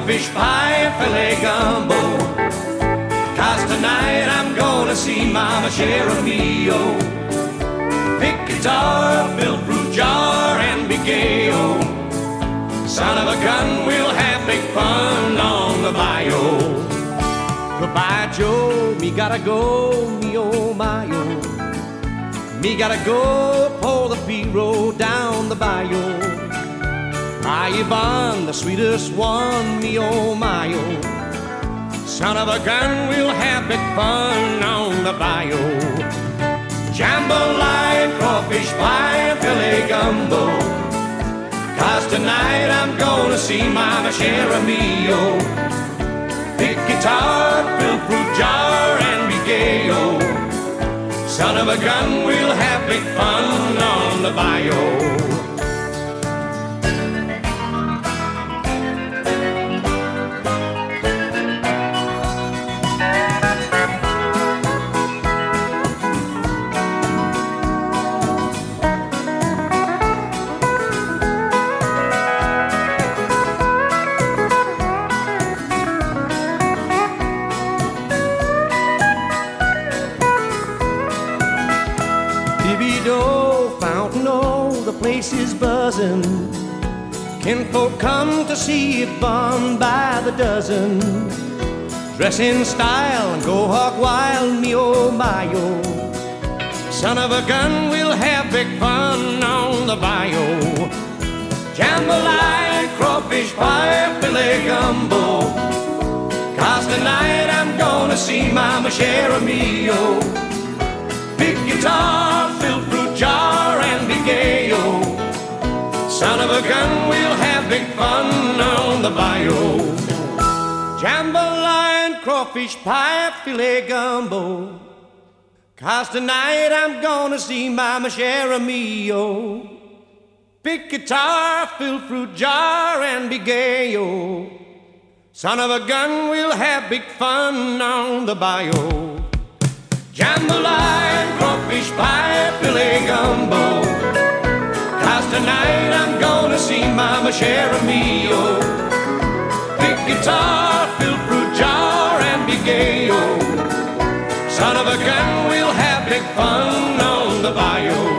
crawfish pie, and filet gumbo. 'Cause tonight I'm gonna see Mama Cheramio. Pick guitar, fill fruit jar, and be gay-o. Son of a gun, we'll have big fun on the bayou. Goodbye, Joe, me gotta go, me oh my oh. Me gotta go pull the P-road down the bayou. My Yvonne, the sweetest one, me oh my oh. Son of a gun, we'll have big fun on the bayou. Jambalaya, crawfish pie, and filet gumbo. 'Cause tonight I'm gonna see Mama Cheramio. Pick guitar, fill fruit jar, and be gay-o. Son of a gun, we'll have big fun on the bayou. Fountain, oh, the place is buzzing. Kinfolk come to see it burn by the dozen. Dress in style and go hog wild, me oh my oh. Son of a gun, we'll have big fun on the bayou. Jambalaya, crawfish pie, filet gumbo. 'Cause tonight I'm gonna see Mama Cheramio. Big guitar, fill fruit jar, and be gay-o. Son of a gun, we'll have big fun on the bayou. Jambalaya, crawfish pie, filet gumbo. 'Cause tonight I'm gonna see Mama Cheramio. Big guitar, fill fruit jar, and be gay-o. Son of a gun, we'll have big fun on the bayou. Jambalaya, crawfish pie, filet gumbo. 'Cause tonight I'm gonna see Mama Cheramio. Big guitar, fill fruit jar, and be gay-o. Son of a gun, we'll have big fun on the bayou.